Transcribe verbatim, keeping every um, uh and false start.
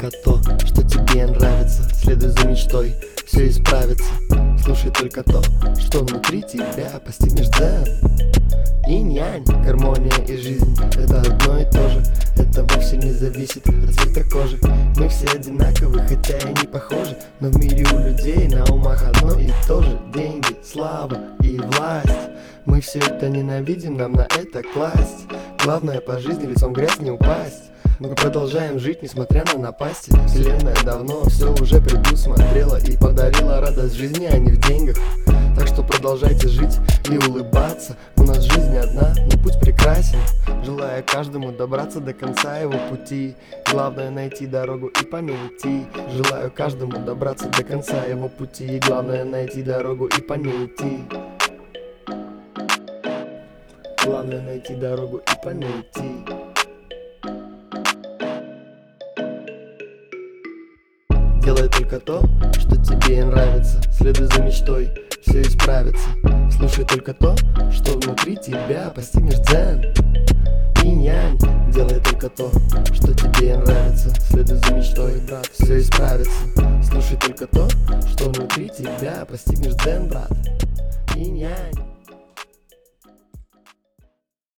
только то, что тебе нравится. Следуй за мечтой, все исправится. Слушай только то, что внутри тебя, постигнешь дзен. Инь-янь, гармония и жизнь — это одно и то же. Это вовсе не зависит от цвета кожи. Мы все одинаковы, хотя и не похожи, но в мире у людей на умах одно и то же. Деньги, слава и власть. Мы все это ненавидим, нам на это класть. Главное по жизни лицом в грязь не упасть. Мы продолжаем жить, несмотря на напасти. Вселенная давно все уже предусмотрела и подарила радость жизни, а не в деньгах. Так что продолжайте жить и улыбаться. У нас жизнь одна, но путь прекрасен. Желаю каждому добраться до конца его пути. Главное найти дорогу и по ней идти. Желаю каждому добраться до конца его пути. Главное найти дорогу и по ней идти. Главное найти дорогу и по ней идти. Делай только то, что тебе нравится. Следуй за мечтой, все исправится. Слушай только то, что внутри тебя, постигнешь дзен. Инь-янь, делай только то, что тебе нравится. Следуй за мечтой, брат, все исправится. Слушай только то, что внутри тебя, постигнешь дзен, брат. Инь-янь.